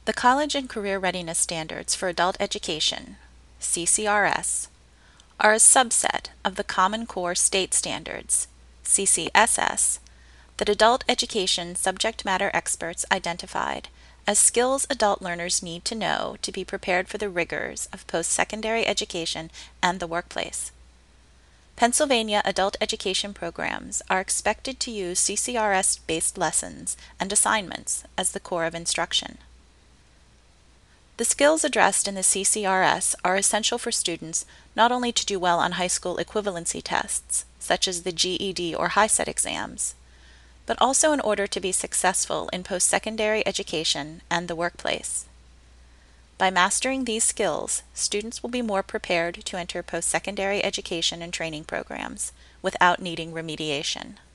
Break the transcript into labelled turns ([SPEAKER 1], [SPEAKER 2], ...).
[SPEAKER 1] The College and Career Readiness Standards for Adult Education, CCRS, are a subset of the Common Core State Standards, CCSS, that adult education subject matter experts identified as skills adult learners need to know to be prepared for the rigors of post-secondary education and the workplace. Pennsylvania adult education programs are expected to use CCRS-based lessons and assignments as the core of instruction. The skills addressed in the CCRS are essential for students not only to do well on high school equivalency tests, such as the GED or HiSET exams, but also in order to be successful in post-secondary education and the workplace. By mastering these skills, students will be more prepared to enter post-secondary education and training programs without needing remediation.